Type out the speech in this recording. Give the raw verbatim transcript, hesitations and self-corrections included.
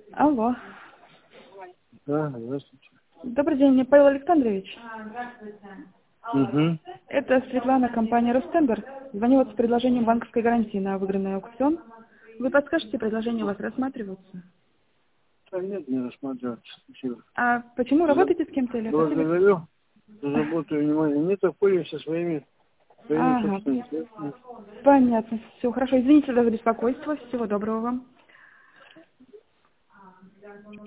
Алло. Да, здравствуйте. Добрый день, Павел Александрович. Угу. Это Светлана, компания Ростендер. Звоню вот с предложением банковской гарантии на выигранный аукцион. Вы подскажете, предложение у вас рассматривается? Да нет, не рассматриваться. Спасибо. А почему За- работаете с кем-то или хотели? Благодарю за заботу и внимание. Не такое со своими, своими Ага, собственными средствами. понятно. Все, хорошо. Извините за беспокойство. Всего доброго вам.